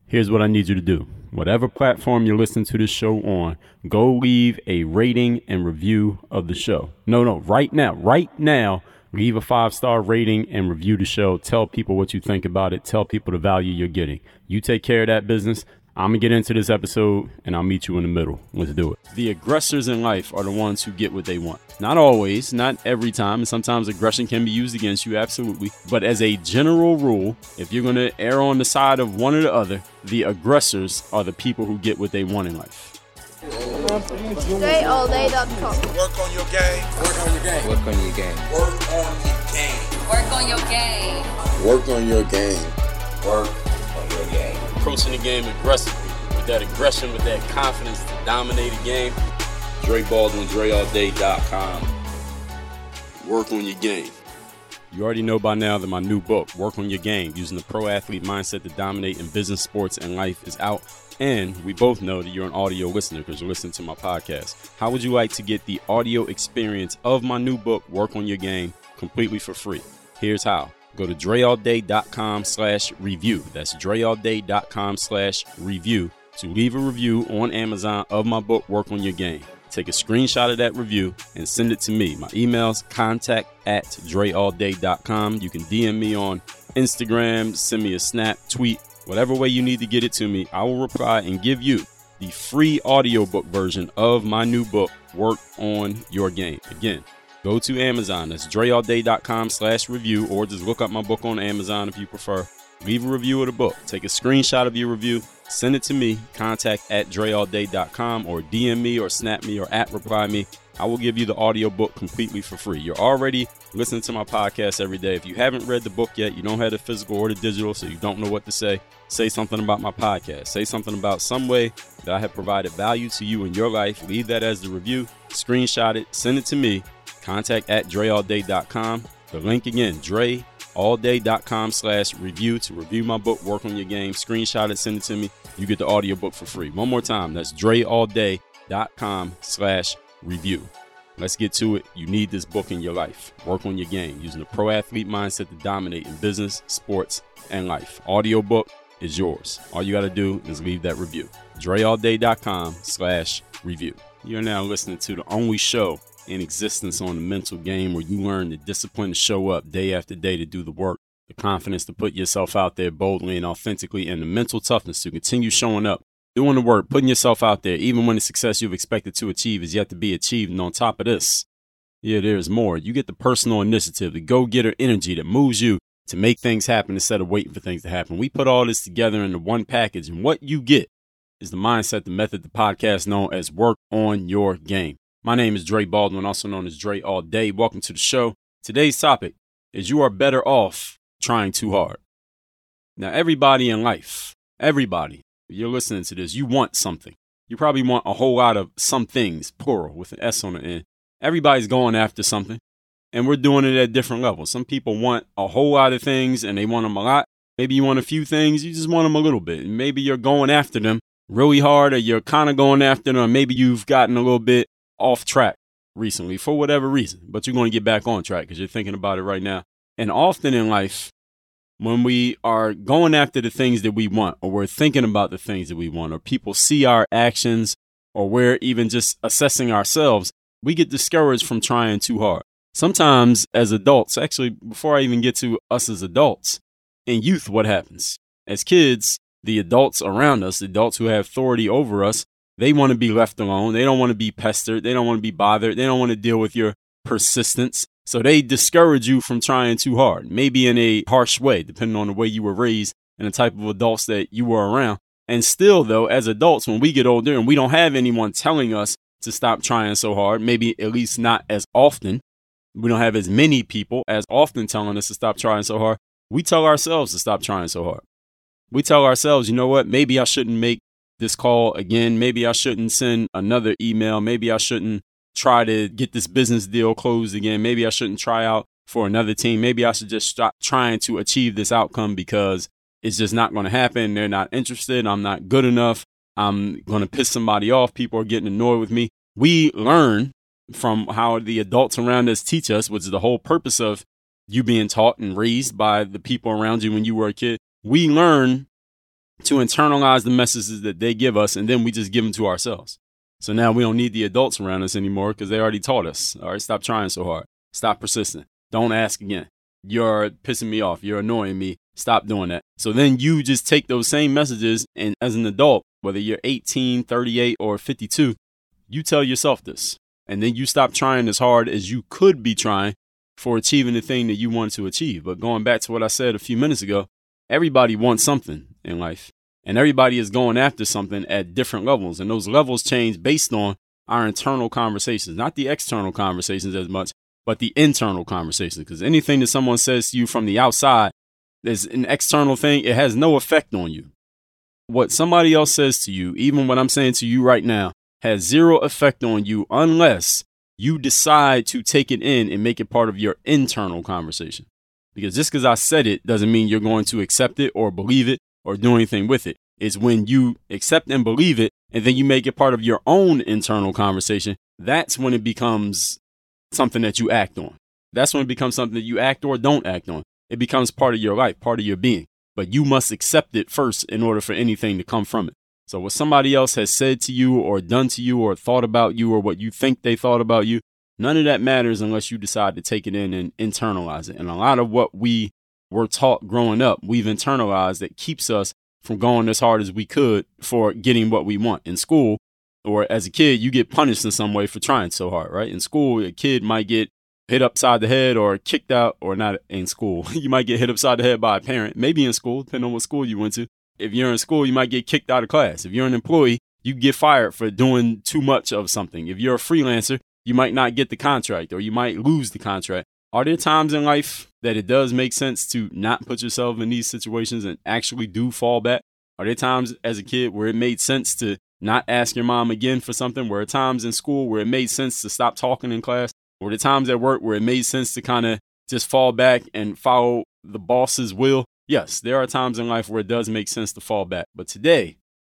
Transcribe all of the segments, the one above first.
Here's what I need you to do. Whatever platform you're listening to this show on, go leave a rating and review of the show. No, right now, leave a 5-star rating and review the show. Tell people what you think about it. Tell people the value you're getting. You take care of that business. I'm going to get into this episode, and I'll meet you in the middle. Let's do it. The aggressors in life are the ones who get what they want. Not always, not every time, and sometimes aggression can be used against you, absolutely. But as a general rule, if you're going to err on the side of one or the other, the aggressors are the people who get what they want in life. DreAllDay.com. Work on your game. Work on your game. Work on your game. Work on your game. Work on your game. Work on your game. Work on your game. Approaching the game aggressively, with that aggression, with that confidence to dominate a game. Dre Baldwin, DreAllDay.com. Work on your game. You already know by now that my new book, Work on Your Game, using the pro athlete mindset to dominate in business, sports, and life is out. And we both know that you're an audio listener because you're listening to my podcast. How would you like to get the audio experience of my new book, Work on Your Game, completely for free? Here's how. Go to DreAllDay.com/review. That's DreAllDay.com/review to leave a review on Amazon of my book, Work on Your Game. Take a screenshot of that review and send it to me. My email's contact@DreAllDay.com. You can DM me on Instagram, send me a snap, tweet, whatever way you need to get it to me. I will reply and give you the free audiobook version of my new book, Work on Your Game. Again, go to Amazon. That's DreAllDay.com/review, or just look up my book on Amazon if you prefer. Leave a review of the book. Take a screenshot of your review. Send it to me, contact@DreAllDay.com, or DM me or snap me or @reply me. I will give you the audiobook completely for free. You're already listening to my podcast every day. If you haven't read the book yet, you don't have the physical or the digital, so you don't know what to say something about my podcast. Say something about some way that I have provided value to you in your life. Leave that as the review. Screenshot it. Send it to me, contact@DreAllDay.com. The link again, DreAllDay.com/review to review my book, Work on Your Game. Screenshot it, send it to me. You get the audiobook for free. One more time, that's DreAllDay.com/review. Let's get to it. You need this book in your life. Work on Your Game, using the pro athlete mindset to dominate in business, sports, and life. Audiobook is yours. All you got to do is leave that review. DreAllDay.com/review. You're now listening to the only show in existence on the mental game where you learn the discipline to show up day after day to do the work, the confidence to put yourself out there boldly and authentically, and the mental toughness to continue showing up, doing the work, putting yourself out there, even when the success you've expected to achieve is yet to be achieved. And on top of this, there's more. You get the personal initiative, the go-getter energy that moves you to make things happen instead of waiting for things to happen. We put all this together into one package, and what you get is the mindset, the method, the podcast known as Work on Your Game. My name is Dre Baldwin, also known as Dre All Day. Welcome to the show. Today's topic is you are better off trying too hard. Now, everybody in life, if you're listening to this, you want something. You probably want a whole lot of some things, plural, with an S on the end. Everybody's going after something, and we're doing it at different levels. Some people want a whole lot of things, and they want them a lot. Maybe you want a few things, you just want them a little bit. And maybe you're going after them really hard, or you're kind of going after them, or maybe you've gotten a little bit off track recently for whatever reason, but you're going to get back on track because you're thinking about it right now. And often in life, when we are going after the things that we want, or we're thinking about the things that we want, or people see our actions, or we're even just assessing ourselves, we get discouraged from trying too hard. Sometimes as adults, actually, before I even get to us as adults, in youth, what happens? As kids, the adults around us, the adults who have authority over us, they want to be left alone. They don't want to be pestered. They don't want to be bothered. They don't want to deal with your persistence. So they discourage you from trying too hard, maybe in a harsh way, depending on the way you were raised and the type of adults that you were around. And still, though, as adults, when we get older and we don't have anyone telling us to stop trying so hard, maybe at least not as often, we don't have as many people as often telling us to stop trying so hard, we tell ourselves to stop trying so hard. We tell ourselves, you know what, maybe I shouldn't make this call again. Maybe I shouldn't send another email. Maybe I shouldn't try to get this business deal closed again. Maybe I shouldn't try out for another team. Maybe I should just stop trying to achieve this outcome because it's just not going to happen. They're not interested. I'm not good enough. I'm going to piss somebody off. People are getting annoyed with me. We learn from how the adults around us teach us, which is the whole purpose of you being taught and raised by the people around you when you were a kid. We learn to internalize the messages that they give us, and then we just give them to ourselves. So now we don't need the adults around us anymore because they already taught us. All right, stop trying so hard. Stop persisting. Don't ask again. You're pissing me off. You're annoying me. Stop doing that. So then you just take those same messages, and as an adult, whether you're 18, 38, or 52, you tell yourself this. And then you stop trying as hard as you could be trying for achieving the thing that you want to achieve. But going back to what I said a few minutes ago, everybody wants something in life. And everybody is going after something at different levels. And those levels change based on our internal conversations, not the external conversations as much, but the internal conversations. Because anything that someone says to you from the outside is an external thing. It has no effect on you. What somebody else says to you, even what I'm saying to you right now, has zero effect on you unless you decide to take it in and make it part of your internal conversation. Because just because I said it doesn't mean you're going to accept it or believe it or do anything with it. It's when you accept and believe it and then you make it part of your own internal conversation. That's when it becomes something that you act on. That's when it becomes something that you act or don't act on. It becomes part of your life, part of your being. But you must accept it first in order for anything to come from it. So what somebody else has said to you or done to you or thought about you or what you think they thought about you, none of that matters unless you decide to take it in and internalize it. And a lot of what we were taught growing up, we've internalized that keeps us from going as hard as we could for getting what we want. In school, or as a kid, you get punished in some way for trying so hard, right? In school, a kid might get hit upside the head or kicked out, or not in school. You might get hit upside the head by a parent, maybe in school, depending on what school you went to. If you're in school, you might get kicked out of class. If you're an employee, you get fired for doing too much of something. If you're a freelancer, you might not get the contract or you might lose the contract. Are there times in life that it does make sense to not put yourself in these situations and actually do fall back? Are there times as a kid where it made sense to not ask your mom again for something? Were there times in school where it made sense to stop talking in class? Were there times at work where it made sense to kind of just fall back and follow the boss's will? Yes, there are times in life where it does make sense to fall back. But today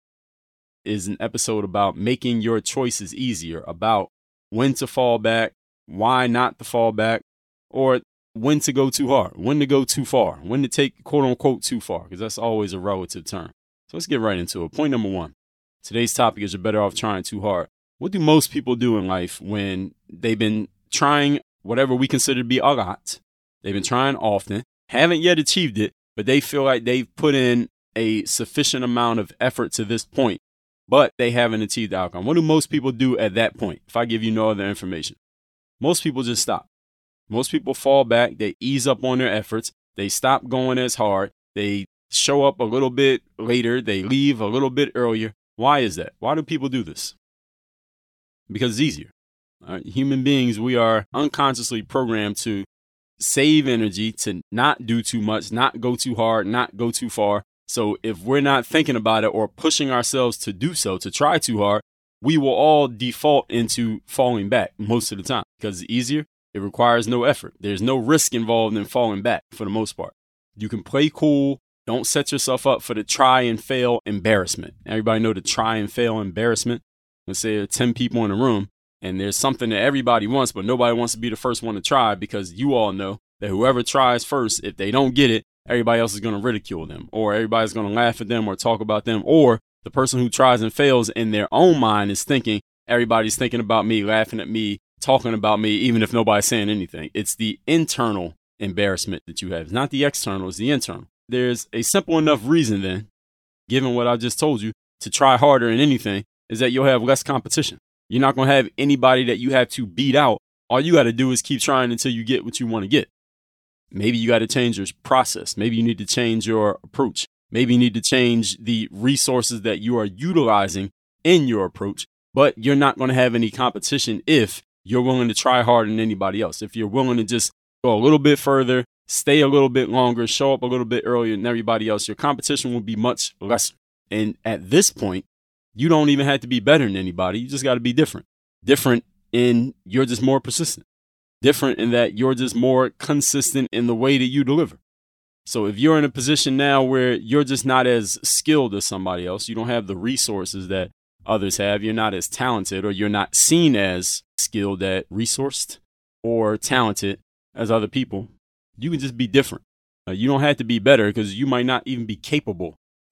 is an episode about making your choices easier, about when to fall back, why not to fall back, or when to go too hard, when to go too far, when to take quote unquote too far, because that's always a relative term. So let's get right into it. Point number one. Today's topic is you're better off trying too hard. What do most people do in life when they've been trying whatever we consider to be a lot? They've been trying often, haven't yet achieved it, but they feel like they've put in a sufficient amount of effort to this point, but they haven't achieved the outcome. What do most people do at that point? If I give you no other information, most people just stop. Most people fall back. They ease up on their efforts. They stop going as hard. They show up a little bit later. They leave a little bit earlier. Why is that? Why do people do this? Because it's easier. Human beings, we are unconsciously programmed to save energy, to not do too much, not go too hard, not go too far. So if we're not thinking about it or pushing ourselves to do so, to try too hard, we will all default into falling back most of the time because it's easier. It requires no effort. There's no risk involved in falling back for the most part. You can play cool. Don't set yourself up for the try and fail embarrassment. Everybody know the try and fail embarrassment. Let's say there are 10 people in a room and there's something that everybody wants, but nobody wants to be the first one to try because you all know that whoever tries first, if they don't get it, everybody else is going to ridicule them or everybody's going to laugh at them or talk about them, or the person who tries and fails in their own mind is thinking, everybody's thinking about me, laughing at me, talking about me, even if nobody's saying anything. It's the internal embarrassment that you have. It's not the external, it's the internal. There's a simple enough reason then, given what I just told you, to try harder in anything, is that you'll have less competition. You're not going to have anybody that you have to beat out. All you got to do is keep trying until you get what you want to get. Maybe you got to change your process. Maybe you need to change your approach. Maybe you need to change the resources that you are utilizing in your approach, but you're not going to have any competition if you're willing to try harder than anybody else. If you're willing to just go a little bit further, stay a little bit longer, show up a little bit earlier than everybody else, your competition will be much lesser. And at this point, you don't even have to be better than anybody. You just got to be different. Different in you're just more persistent. Different in that you're just more consistent in the way that you deliver. So if you're in a position now where you're just not as skilled as somebody else, you don't have the resources that others have, you're not as talented, or you're not seen as skilled at resourced or talented as other people, you can just be different. You don't have to be better because you might not even be capable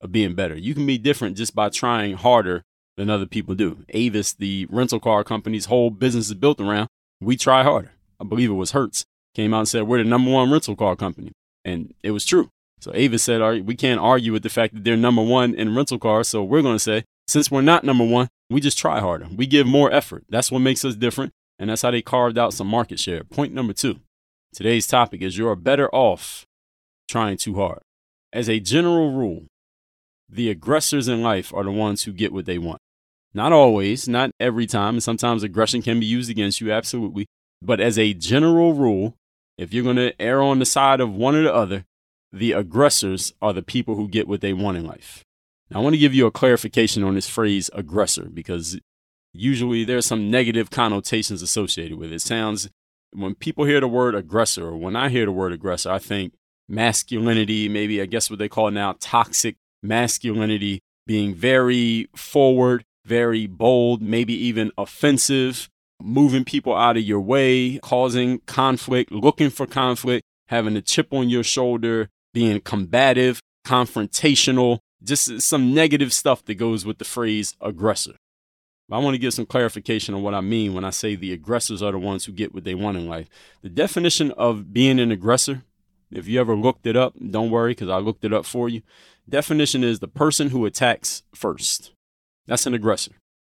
of being better. You can be different just by trying harder than other people do. Avis, the rental car company's whole business is built around, we try harder. I believe it was Hertz came out and said, we're the number one rental car company. And it was true. So Avis said, all right, we can't argue with the fact that they're number one in rental cars. So we're going to say, since we're not number one, we just try harder. We give more effort. That's what makes us different. And that's how they carved out some market share. Point number 2. Today's topic is you're better off trying too hard. As a general rule, the aggressors in life are the ones who get what they want. Not always, not every time. And sometimes aggression can be used against you, absolutely. But as a general rule, if you're going to err on the side of one or the other, the aggressors are the people who get what they want in life. Now, I want to give you a clarification on this phrase aggressor, because usually there's some negative connotations associated with it. It sounds, when people hear the word aggressor, or when I hear the word aggressor, I think masculinity, maybe I guess what they call now toxic masculinity, being very forward, very bold, maybe even offensive, moving people out of your way, causing conflict, looking for conflict, having a chip on your shoulder, being combative, confrontational, just some negative stuff that goes with the phrase aggressor. But I want to give some clarification on what I mean when I say the aggressors are the ones who get what they want in life. The definition of being an aggressor, if you ever looked it up, don't worry because I looked it up for you. Definition is the person who attacks first. That's an aggressor.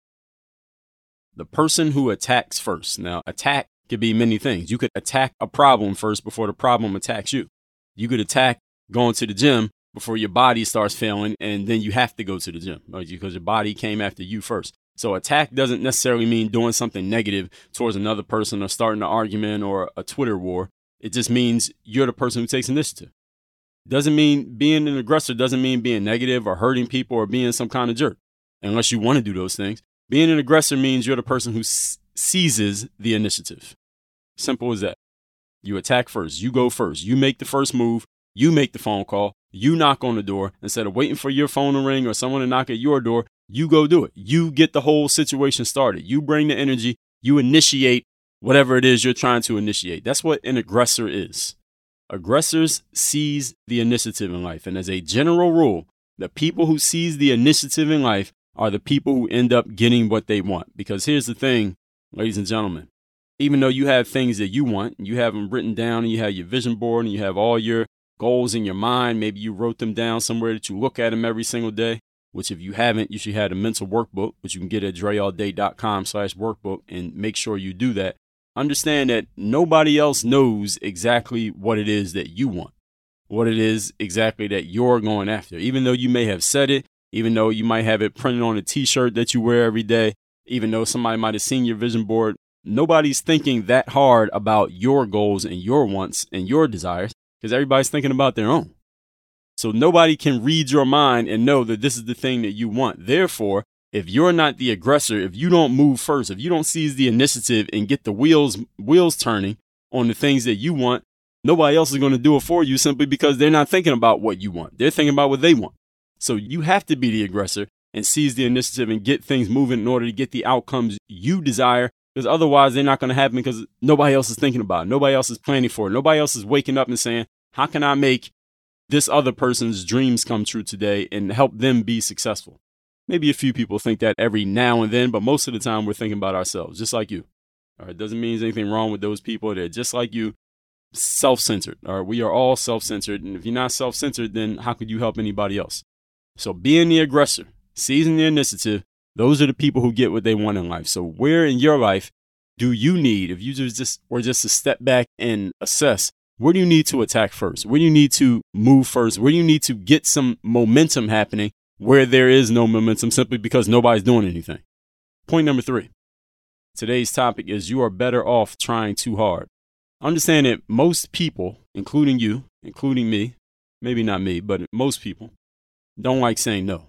The person who attacks first. Now, attack could be many things. You could attack a problem first before the problem attacks you. You could attack going to the gym before your body starts failing, and then you have to go to the gym because your body came after you first. So attack doesn't necessarily mean doing something negative towards another person or starting an argument or a Twitter war. It just means you're the person who takes initiative. Doesn't mean being an aggressor doesn't mean being negative or hurting people or being some kind of jerk, unless you want to do those things. Being an aggressor means you're the person who seizes the initiative. Simple as that. You attack first. You go first. You make the first move. You make the phone call. You knock on the door. Instead of waiting for your phone to ring or someone to knock at your door, you go do it. You get the whole situation started. You bring the energy. You initiate whatever it is you're trying to initiate. That's what an aggressor is. Aggressors seize the initiative in life. And as a general rule, the people who seize the initiative in life are the people who end up getting what they want. Because here's the thing, ladies and gentlemen, even though you have things that you want, you have them written down and you have your vision board and you have all your goals in your mind, maybe you wrote them down somewhere that you look at them every single day, which if you haven't, you should have a mental workbook, which you can get at dreallday.com/workbook and make sure you do that. Understand that nobody else knows exactly what it is that you want, what it is exactly that you're going after. Even though you may have said it, even though you might have it printed on a t-shirt that you wear every day, even though somebody might have seen your vision board, nobody's thinking that hard about your goals and your wants and your desires because everybody's thinking about their own. So nobody can read your mind and know that this is the thing that you want. Therefore, if you're not the aggressor, if you don't move first, if you don't seize the initiative and get the wheels turning on the things that you want, nobody else is going to do it for you simply because they're not thinking about what you want. They're thinking about what they want. So you have to be the aggressor and seize the initiative and get things moving in order to get the outcomes you desire, because otherwise they're not going to happen because nobody else is thinking about it. Nobody else is planning for it. Nobody else is waking up and saying, how can I make this other person's dreams come true today and help them be successful? Maybe a few people think that every now and then, but most of the time we're thinking about ourselves, just like you. All right, doesn't mean there's anything wrong with those people. They're just like you, self-centered. All right, we are all self-centered. And if you're not self-centered, then how could you help anybody else? So being the aggressor, seizing the initiative, those are the people who get what they want in life. So where in your life do you need, if you were just to step back and assess, where do you need to attack first? Where do you need to move first? Where do you need to get some momentum happening where there is no momentum simply because nobody's doing anything? Point number 3. Today's topic is you are better off trying too hard. Understand that most people, including you, including me, maybe not me, but most people, don't like saying no.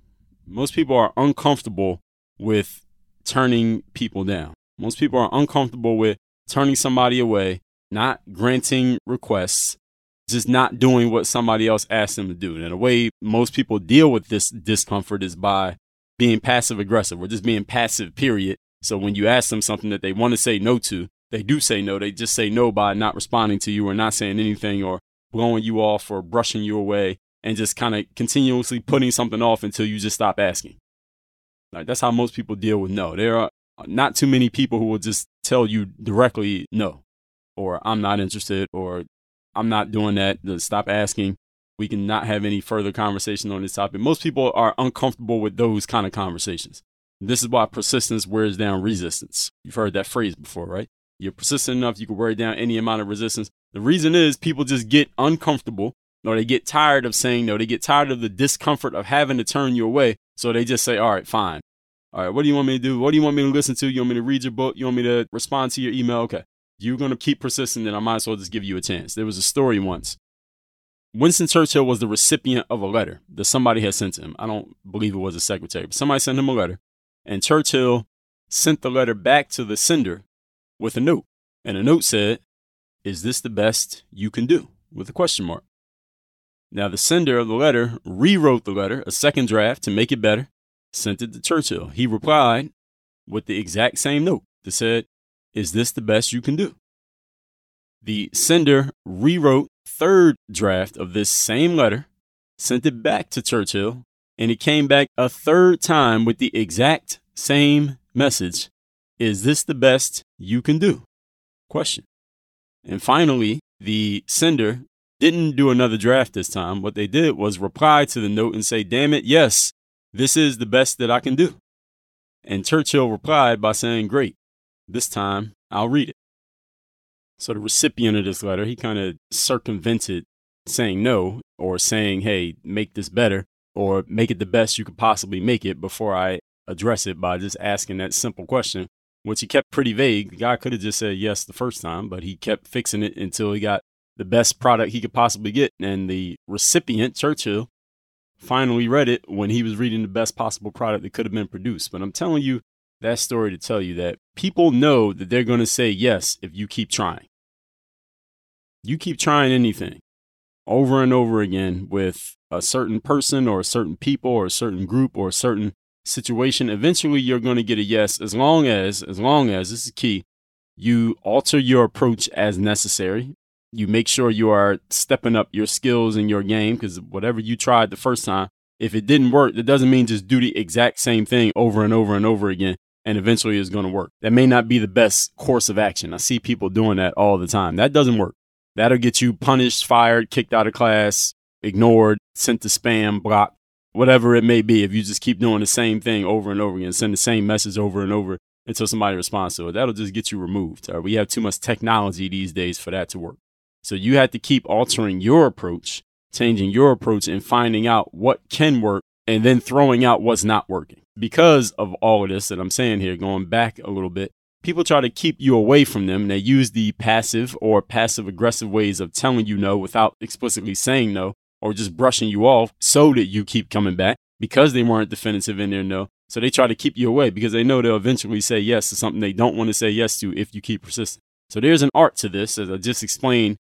Most people are uncomfortable with turning people down. Most people are uncomfortable with turning somebody away, not granting requests, just not doing what somebody else asked them to do. And the way most people deal with this discomfort is by being passive aggressive or just being passive, period. So when you ask them something that they want to say no to, they do say no. They just say no by not responding to you or not saying anything or blowing you off or brushing you away and just kind of continuously putting something off until you just stop asking. Like, that's how most people deal with no. There are not too many people who will just tell you directly no, or I'm not interested, or I'm not doing that. Stop asking. We can not have any further conversation on this topic. Most people are uncomfortable with those kind of conversations. This is why persistence wears down resistance. You've heard that phrase before, right? You're persistent enough, you can wear down any amount of resistance. The reason is people just get uncomfortable, or they get tired of saying no. They get tired of the discomfort of having to turn you away. So they just say, all right, fine. All right, what do you want me to do? What do you want me to listen to? You want me to read your book? You want me to respond to your email? Okay. You're going to keep persisting, then I might as well just give you a chance. There was a story once. Winston Churchill was the recipient of a letter that somebody had sent to him. I don't believe it was a secretary, but somebody sent him a letter. And Churchill sent the letter back to the sender with a note. And the note said, "Is this the best you can do?" with a question mark. Now, the sender of the letter rewrote the letter, a second draft, to make it better, sent it to Churchill. He replied with the exact same note that said, "Is this the best you can do?" The sender rewrote third draft of this same letter, sent it back to Churchill, and it came back a third time with the exact same message. "Is this the best you can do?" Question. And finally, the sender didn't do another draft this time. What they did was reply to the note and say, "Damn it, yes, this is the best that I can do." And Churchill replied by saying, "Great, this time I'll read it." So the recipient of this letter, he kind of circumvented saying no, or saying, "Hey, make this better," or "make it the best you could possibly make it," before I address it, by just asking that simple question, which he kept pretty vague. The guy could have just said yes the first time, but he kept fixing it until he got the best product he could possibly get. And the recipient, Churchill, finally read it when he was reading the best possible product that could have been produced. But I'm telling you that story to tell you that people know that they're going to say yes if you keep trying. You keep trying anything over and over again with a certain person or a certain people or a certain group or a certain situation. Eventually you're going to get a yes, as long as this is key, you alter your approach as necessary. You make sure you are stepping up your skills in your game, because whatever you tried the first time, if it didn't work, that doesn't mean just do the exact same thing over and over and over again, and eventually it's going to work. That may not be the best course of action. I see people doing that all the time. That doesn't work. That'll get you punished, fired, kicked out of class, ignored, sent to spam, blocked, whatever it may be. If you just keep doing the same thing over and over again, send the same message over and over until somebody responds to it, that'll just get you removed. We have too much technology these days for that to work. So you have to keep altering your approach, changing your approach, and finding out what can work, and then throwing out what's not working. Because of all of this that I'm saying here, going back a little bit, people try to keep you away from them. And they use the passive or passive aggressive ways of telling you no without explicitly saying no, or just brushing you off so that you keep coming back, because they weren't definitive in their no. So they try to keep you away because they know they'll eventually say yes to something they don't want to say yes to if you keep persisting. So there's an art to this, as I just explained,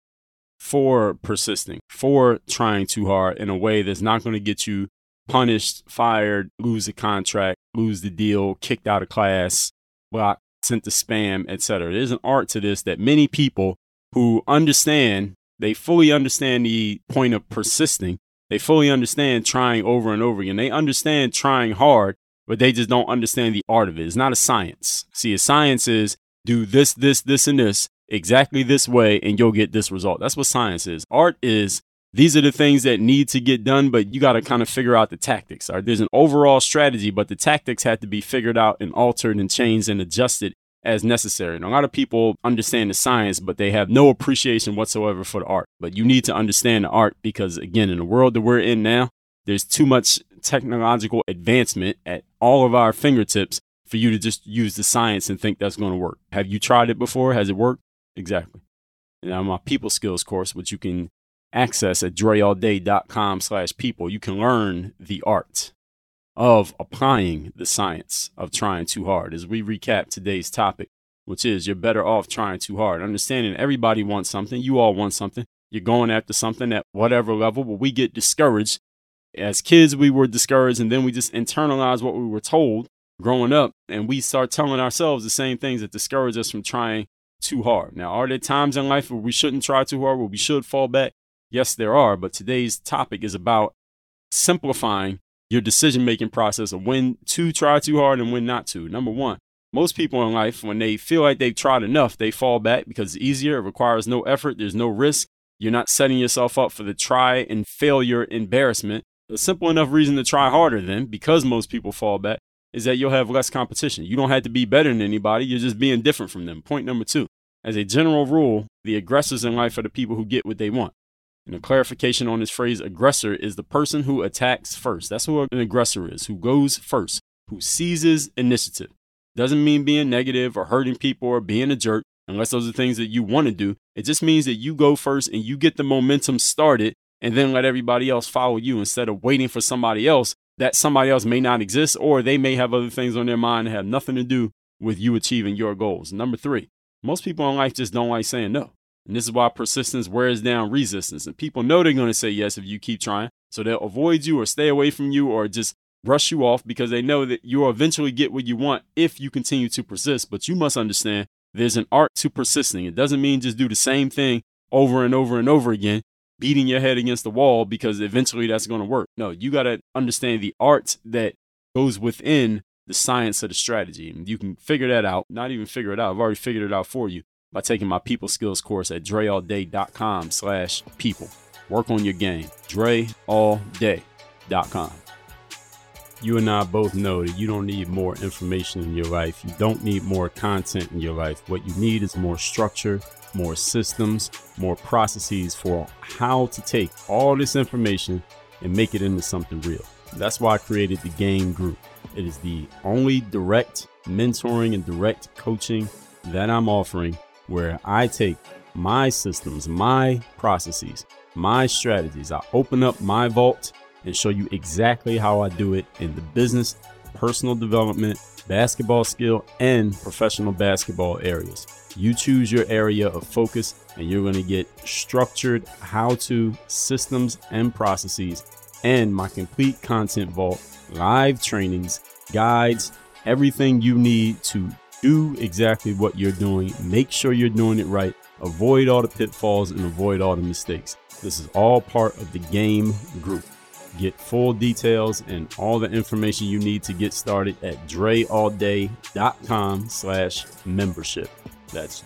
for persisting, for trying too hard in a way that's not going to get you punished, fired, lose a contract, lose the deal, kicked out of class, blocked, sent to spam, etc. There's an art to this that many people who understand, they fully understand the point of persisting. They fully understand trying over and over again. They understand trying hard, but they just don't understand the art of it. It's not a science. See, a science is do this, this, this, and this exactly this way, and you'll get this result. That's what science is. Art is, these are the things that need to get done, but you got to kind of figure out the tactics. Right? There's an overall strategy, but the tactics have to be figured out and altered and changed and adjusted as necessary. And a lot of people understand the science, but they have no appreciation whatsoever for the art. But you need to understand the art because, again, in the world that we're in now, there's too much technological advancement at all of our fingertips for you to just use the science and think that's going to work. Have you tried it before? Has it worked? Exactly. Now, my people skills course, which you can access at dreallday.com/people, you can learn the art of applying the science of trying too hard. As we recap today's topic, which is you're better off trying too hard. Understanding everybody wants something. You all want something. You're going after something at whatever level, but we get discouraged. As kids, we were discouraged, and then we just internalize what we were told growing up, and we start telling ourselves the same things that discourage us from trying too hard. Now, are there times in life where we shouldn't try too hard, where we should fall back? Yes, there are, but today's topic is about simplifying your decision-making process of when to try too hard and when not to. Number one, most people in life, when they feel like they've tried enough, they fall back because it's easier, it requires no effort, there's no risk. You're not setting yourself up for the try and failure embarrassment. A simple enough reason to try harder then, because most people fall back, is that you'll have less competition. You don't have to be better than anybody, you're just being different from them. Point number two, as a general rule, the aggressors in life are the people who get what they want. And a clarification on this phrase, aggressor, is the person who attacks first. That's who an aggressor is, who goes first, who seizes initiative. Doesn't mean being negative or hurting people or being a jerk, unless those are things that you want to do. It just means that you go first and you get the momentum started and then let everybody else follow you instead of waiting for somebody else that somebody else may not exist, or they may have other things on their mind that have nothing to do with you achieving your goals. Number three, most people in life just don't like saying no. And this is why persistence wears down resistance. And people know they're going to say yes if you keep trying. So they'll avoid you or stay away from you or just brush you off because they know that you'll eventually get what you want if you continue to persist. But you must understand there's an art to persisting. It doesn't mean just do the same thing over and over and over again, beating your head against the wall because eventually that's going to work. No, you got to understand the art that goes within the science of the strategy. And you can figure that out, not even figure it out. I've already figured it out for you by taking my people skills course at dreallday.com/people. Work on your game. dreallday.com. You and I both know that you don't need more information in your life. You don't need more content in your life. What you need is more structure, more systems, more processes for how to take all this information and make it into something real. That's why I created the Game Group. It is the only direct mentoring and direct coaching that I'm offering, where I take my systems, my processes, my strategies. I open up my vault and show you exactly how I do it in the business, personal development, basketball skill, and professional basketball areas. You choose your area of focus and you're going to get structured how-to systems and processes and my complete content vault, live trainings, guides, everything you need to do exactly what you're doing. Make sure you're doing it right. Avoid all the pitfalls and avoid all the mistakes. This is all part of the Game Group. Get full details and all the information you need to get started at dreallday.com/membership. That's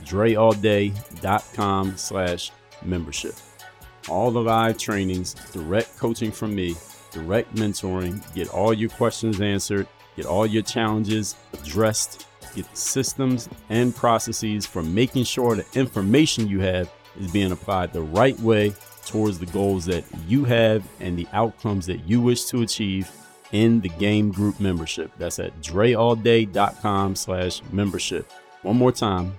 dreallday.com/membership. All the live trainings, direct coaching from me, direct mentoring, get all your questions answered, get all your challenges addressed, get the systems and processes for making sure the information you have is being applied the right way towards the goals that you have and the outcomes that you wish to achieve in the Game Group membership. That's at dreallday.com/membership. One more time,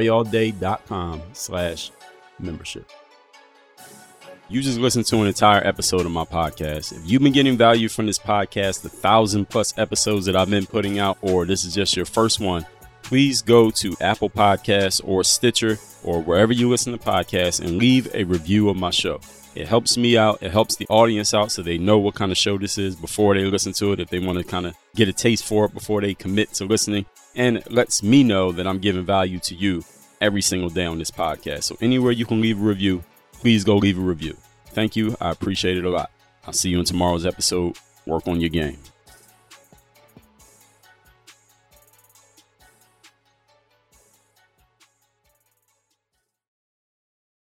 dreallday.com/membership. You just listened to an entire episode of my podcast. If you've been getting value from this podcast, the 1,000+ episodes that I've been putting out, or this is just your first one, please go to Apple Podcasts or Stitcher or wherever you listen to podcasts and leave a review of my show. It helps me out. It helps the audience out so they know what kind of show this is before they listen to it, if they want to kind of get a taste for it before they commit to listening. And it lets me know that I'm giving value to you every single day on this podcast. So anywhere you can leave a review, please go leave a review. Thank you. I appreciate it a lot. I'll see you in tomorrow's episode. Work on your game.